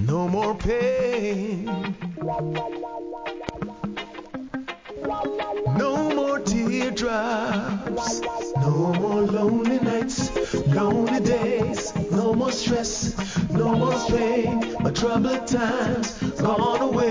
no more pain, no more teardrops, no more lonely nights, lonely days, no more stress, no more strain. My troubled times gone away.